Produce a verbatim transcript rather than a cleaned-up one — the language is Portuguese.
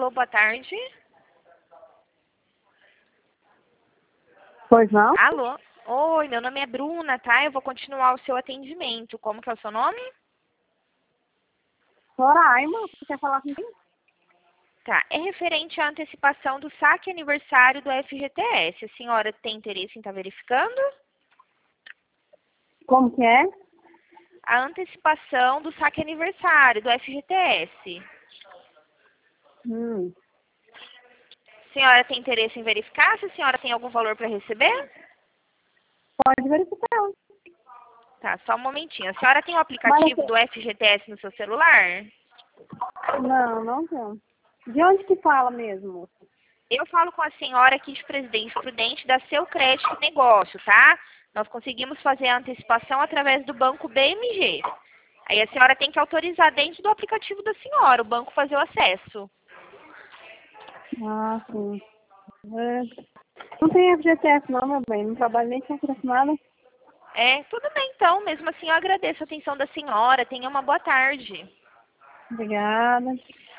Alô, boa tarde. Pois não? Alô? Oi, meu nome é Bruna, tá? Eu vou continuar o seu atendimento. Como que é o seu nome? Roraima, você quer falar com quem? Tá, é referente à antecipação do saque aniversário do F G T S. A senhora tem interesse em estar verificando? Como que é? A antecipação do saque aniversário do F G T S. Hum. A senhora tem interesse em verificar se a senhora tem algum valor para receber? Pode verificar. Tá, só um momentinho. A senhora tem o Mas aplicativo assim, do F G T S no seu celular? não, não tenho. De onde que fala mesmo? Eu falo com a senhora aqui de Presidente Prudente da Seu Crédito Negócio, tá? Nós conseguimos fazer a antecipação através do banco B M G. Aí a senhora tem que autorizar dentro do aplicativo da senhora, o banco fazer o acesso. Ah, sim. É. Não tem F G T S não, meu bem. Não trabalho nem com nada. É, tudo bem então. Mesmo assim, eu agradeço a atenção da senhora. Tenha uma boa tarde. Obrigada.